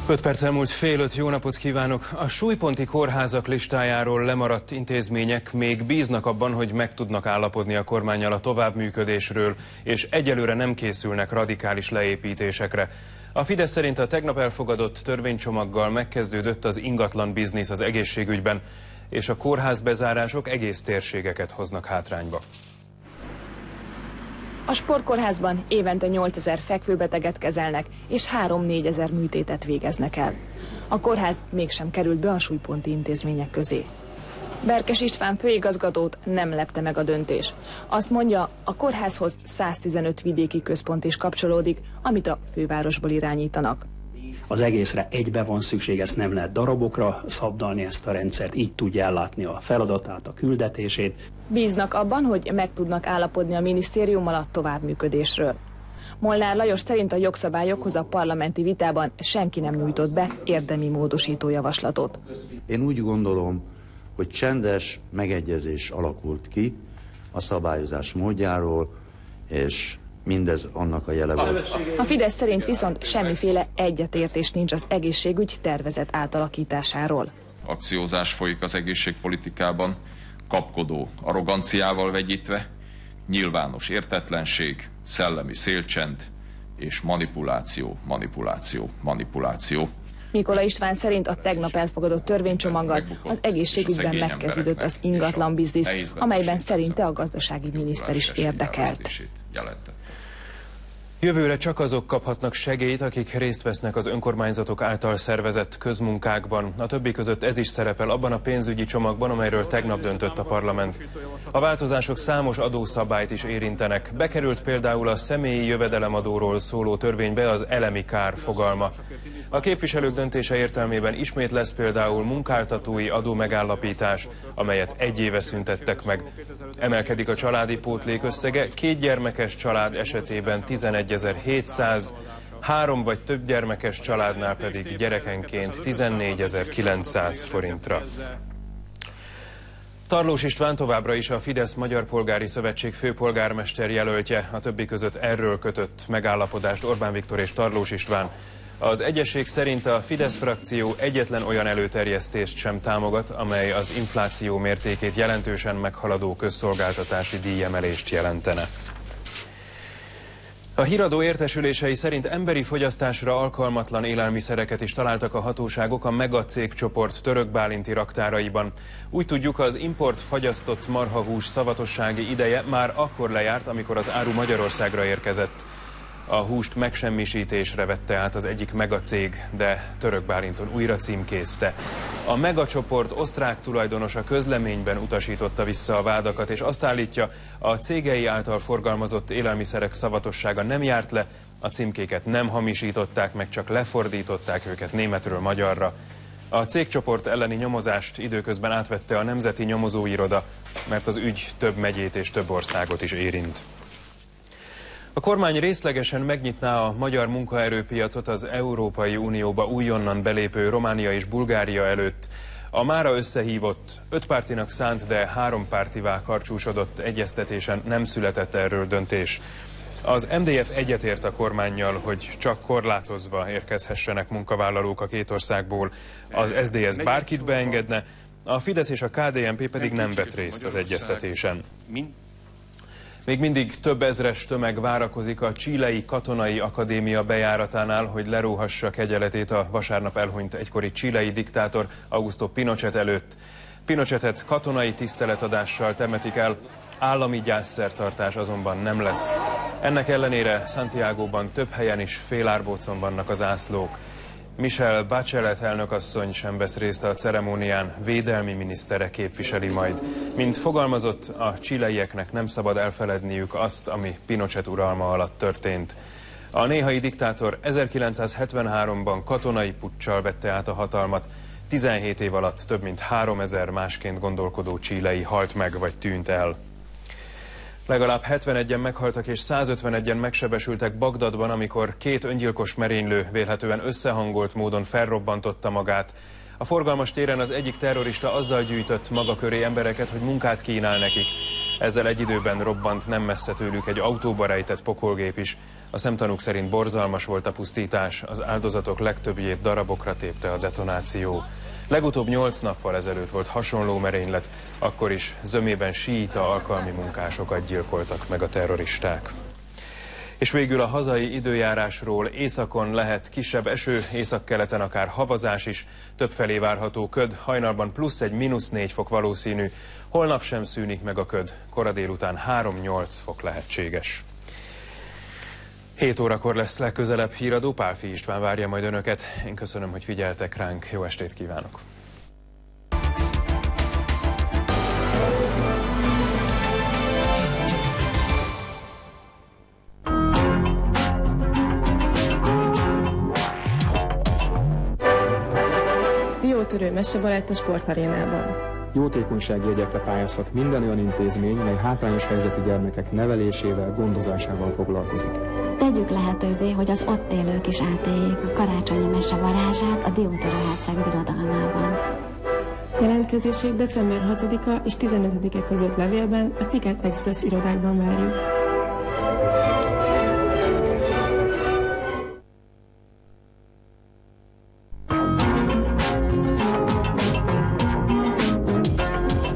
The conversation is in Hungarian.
5 perc elmúlt fél 5, jó napot kívánok! A súlyponti kórházak listájáról lemaradt intézmények még bíznak abban, hogy meg tudnak állapodni a kormánnyal a továbbműködésről, és egyelőre nem készülnek radikális leépítésekre. A Fidesz szerint a tegnap elfogadott törvénycsomaggal megkezdődött az ingatlan biznisz az egészségügyben, és a kórházbezárások egész térségeket hoznak hátrányba. A sportkórházban évente 8000 fekvőbeteget kezelnek, és 3-4 ezer műtétet végeznek el. A kórház mégsem került be a súlyponti intézmények közé. Berkes István főigazgatót nem lepte meg a döntés. Azt mondja, a kórházhoz 115 vidéki központ is kapcsolódik, amit a fővárosból irányítanak. Az egészre egybe van szükség, ezt nem lehet darabokra szabdalni ezt a rendszert, így tudja ellátni a feladatát, a küldetését. Bíznak abban, hogy meg tudnak állapodni a minisztériummal a továbbműködésről. Molnár Lajos szerint a jogszabályokhoz a parlamenti vitában senki nem nyújtott be érdemi módosító javaslatot. Én úgy gondolom, hogy csendes megegyezés alakult ki a szabályozás módjáról, és mindez annak a jele volt. A Fidesz szerint viszont semmiféle egyetértés nincs az egészségügy tervezett átalakításáról. Akciózás folyik az egészségpolitikában, kapkodó arroganciával vegyítve, nyilvános értetlenség, szellemi szélcsend és manipuláció. Mikola István szerint a tegnap elfogadott törvénycsomaggal az egészségügyben megkezdődött az ingatlan biznisz, amelyben szerinte a gazdasági miniszter is érdekelt. Jövőre csak azok kaphatnak segélyt, akik részt vesznek az önkormányzatok által szervezett közmunkákban. A többi között ez is szerepel abban a pénzügyi csomagban, amelyről tegnap döntött a parlament. A változások számos adószabályt is érintenek. Bekerült például a személyi jövedelemadóról szóló törvénybe az elemi kár fogalma. A képviselők döntése értelmében ismét lesz például munkáltatói adómegállapítás, amelyet 1 éve szüntettek meg. Emelkedik a családi pótlék összege, 2 gyermekes család esetében 11.700, 3 vagy több gyermekes családnál pedig gyerekenként 14.900 forintra. Tarlós István továbbra is a Fidesz Magyar Polgári Szövetség főpolgármester jelöltje, a többi között erről kötött megállapodást Orbán Viktor és Tarlós István. Az egyesség szerint a Fidesz frakció egyetlen olyan előterjesztést sem támogat, amely az infláció mértékét jelentősen meghaladó közszolgáltatási díjemelést jelentene. A híradó értesülései szerint emberi fogyasztásra alkalmatlan élelmiszereket is találtak a hatóságok a Mega cégcsoport törökbálinti raktáraiban. Úgy tudjuk, az import fagyasztott marhahús szavatossági ideje már akkor lejárt, amikor az áru Magyarországra érkezett. A húst megsemmisítésre vette át az egyik Mega cég, de Törökbálinton újra címkézte. A Mega csoport osztrák tulajdonosa közleményben utasította vissza a vádakat, és azt állítja, a cégei által forgalmazott élelmiszerek szavatossága nem járt le, a címkéket nem hamisították meg, csak lefordították őket németről magyarra. A cégcsoport elleni nyomozást időközben átvette a Nemzeti Nyomozóiroda, mert az ügy több megyét és több országot is érint. A kormány részlegesen megnyitná a magyar munkaerőpiacot az Európai Unióba újonnan belépő Románia és Bulgária előtt. A mára összehívott, 5 pártinak szánt, de 3 pártivá karcsúsodott egyeztetésen nem született erről döntés. Az MDF egyetért a kormánnyal, hogy csak korlátozva érkezhessenek munkavállalók a 2 országból. Az SZDSZ bárkit beengedne, a Fidesz és a KDNP pedig nem vett részt az egyeztetésen. Még mindig több ezres tömeg várakozik a Chilei Katonai Akadémia bejáratánál, hogy leróhassa kegyeletét a vasárnap elhunyt egykori chilei diktátor Augusto Pinochet előtt. Pinochetet katonai tiszteletadással temetik el, állami gyászszertartás azonban nem lesz. Ennek ellenére Santiagóban több helyen is félárbócon vannak az zászlók. Michelle Bachelet elnökasszony sem vesz részt a ceremónián, védelmi minisztere képviseli majd. Mint fogalmazott, a chileieknek nem szabad elfeledniük azt, ami Pinochet uralma alatt történt. A néhai diktátor 1973-ban katonai puccsal vette át a hatalmat, 17 év alatt több mint 3000 másként gondolkodó chilei halt meg vagy tűnt el. Legalább 71-en meghaltak és 151-en megsebesültek Bagdadban, amikor 2 öngyilkos merénylő vélhetően összehangolt módon felrobbantotta magát. A forgalmas téren az egyik terrorista azzal gyűjtött maga köré embereket, hogy munkát kínál nekik. Ezzel egy időben robbant nem messze tőlük egy autóba rejtett pokolgép is. A szemtanúk szerint borzalmas volt a pusztítás, az áldozatok legtöbbjét darabokra tépte a detonáció. Legutóbb 8 nappal ezelőtt volt hasonló merénylet, akkor is zömében síita alkalmi munkásokat gyilkoltak meg a terroristák. És végül a hazai időjárásról: északon lehet kisebb eső, északkeleten akár havazás is, többfelé várható köd, hajnalban +1, -4 fok valószínű, holnap sem szűnik meg a köd, kora délután 3-8 fok lehetséges. 7 órakor lesz legközelebb híradó, Pálffy István várja majd önöket. Én köszönöm, hogy figyeltek ránk, jó estét kívánok! Diótörő mesebalett a sportarénában. Jótékonysági jegyekre pályázhat minden olyan intézmény, mely hátrányos helyzetű gyermekek nevelésével, gondozásával foglalkozik. Tegyük lehetővé, hogy az ott élők is átéljék a karácsonyi mese varázsát a Diótörő herceg birodalmában. Jelentkezését december 6-a és 15-e között levélben a Ticket Express irodákban várjuk.